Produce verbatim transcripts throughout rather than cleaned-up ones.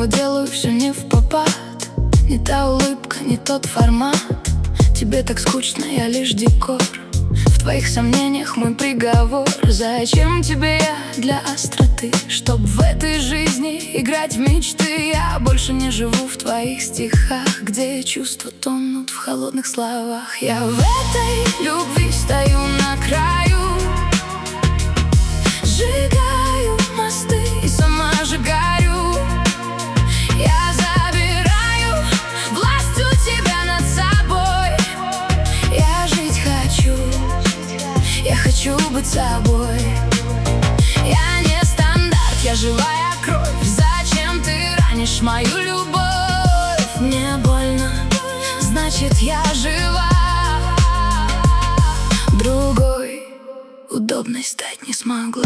снова делаю все не впопад. Не та улыбка, не тот формат. Тебе так скучно, я лишь декор. В твоих сомнениях мой приговор. Зачем тебе я для остроты? Чтоб в этой жизни играть в мечты. Я больше не живу в твоих стихах, где чувства тонут в холодных словах. Я в этой любви стою на краю, сжигаю мосты и сама же горю. Я забираю власть у тебя над собой. Я жить хочу, я хочу быть собой. Я не стандарт, я живая кровь. Зачем ты ранишь мою любовь? Мне больно, значит я жива. Другой удобной стать не смогла.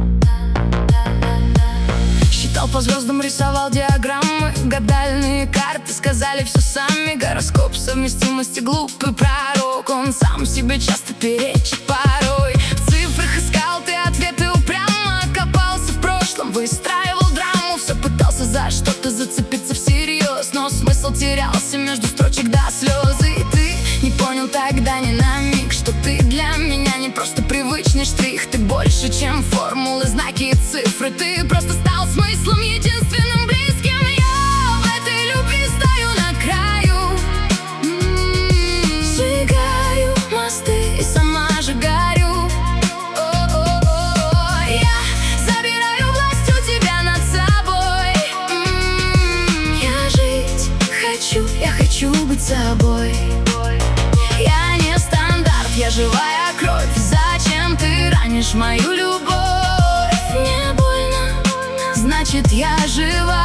Считал по звездам, рисовал диаграммы, гадальные карты сказали все сами. Гороскоп совместимости глупый пророк. Он сам себе часто перечит порой. В цифрах искал ты ответы упрямо. Копался в прошлом, выстраивал драму. Все пытался за что-то зацепиться всерьез, но смысл терялся между строчек до слез. И ты не понял тогда ни на миг, что ты для меня не просто привычный штрих. Ты больше, чем формулы, знаки и цифры. Ты просто стал смыслом единственным близким. Я в этой любви стою на краю, м-м-м. Сжигаю мосты и сама же горю. О-о-о-о. Я забираю власть у тебя над собой. М-м-м. Я жить хочу, я хочу быть собой. Я не стандарт, я живая кровь. Зачем ты ранишь мою любовь? Мне больно, значит я жива.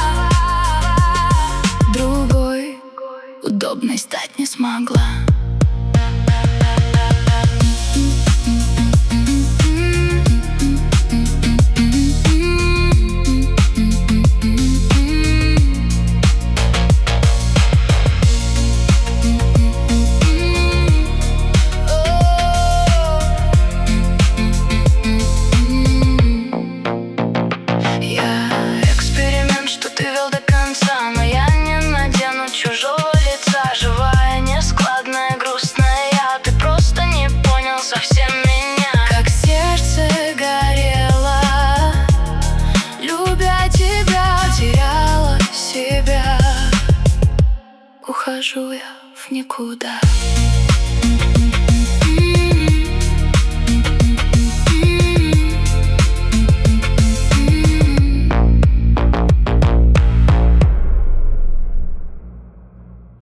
Другой удобной стать не смогла. Совсем меня. Как сердце горело, любя тебя, теряла себя. Ухожу я в никуда.